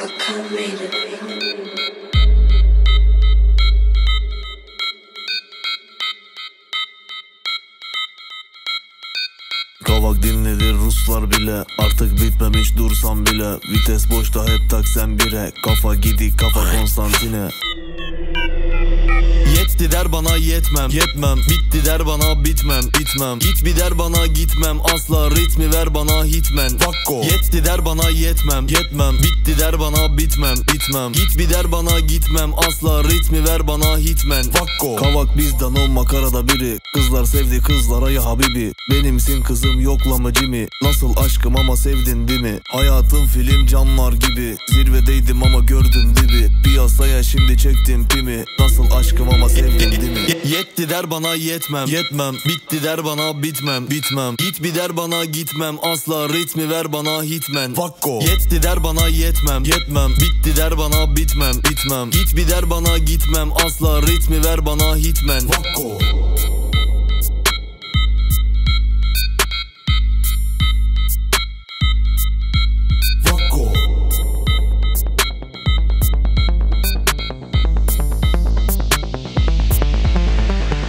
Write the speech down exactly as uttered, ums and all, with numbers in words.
Hakan made it. Kavak dinlenir Ruslar bile. Artık bitmemiş dursam bile. Vites boşta hep tak sen bire. Kafa gidik kafa Konstantine. Yetti der bana yetmem, yetmem. Bitti der bana bitmem, bitmem. Git bir der bana gitmem. Asla ritmi ver bana hitmen. Vakko. Yetti der bana yetmem, yetmem. Bitti der bana bitmem, bitmem. Git bir der bana gitmem. Asla ritmi ver bana hitmen. Vakko. Kavak bizden o makarada biri. Kızlar sevdi kızlara ya habibi. Benimsin kızım yoklama Jimmy. Nasıl aşkım ama sevdin değil mi? Hayatım film camlar gibi. Zirvedeydim ama gördüm dibi. Piyasaya şimdi çektim pimi. Nasıl aşkım ama sevdin değil mi? Yetti der bana yetmem, yetmem. Bitti der bana bitmem, bitmem. Git bir der bana gitmem. Asla ritmi ver bana hitmen. Vakko. Yetti der bana yetmem, yetmem. Bitti der bana bitmem, bitmem. Git bir der bana gitmem. Asla ritmi ver bana hitmen. Vakko.